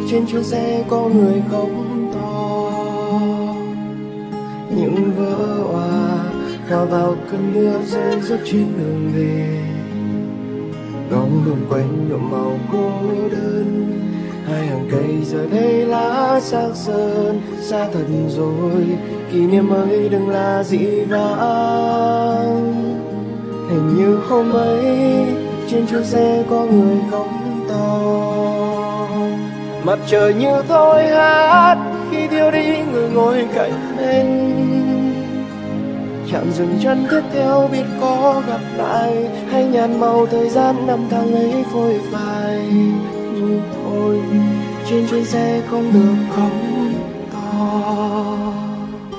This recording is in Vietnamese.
trên chuyến xe có người khóc to. Những vỡ òa hòa vào cơn mưa rơi rớt trên đường về, ngóng đường quanh nhuộm màu cô đơn. Hai hàng cây giờ đây lá xác sơn, xa thật rồi, kỷ niệm ấy đừng là dĩ vãng. Hình như hôm ấy trên chuyến xe có người khóc to. Mặt trời như thôi hát khi thiếu đi người ngồi cạnh bên. Chạm dừng chân tiếp theo biết có gặp lại, hay nhàn màu thời gian năm tháng ấy phôi phai. Nhưng thôi trên chuyến xe không được khóc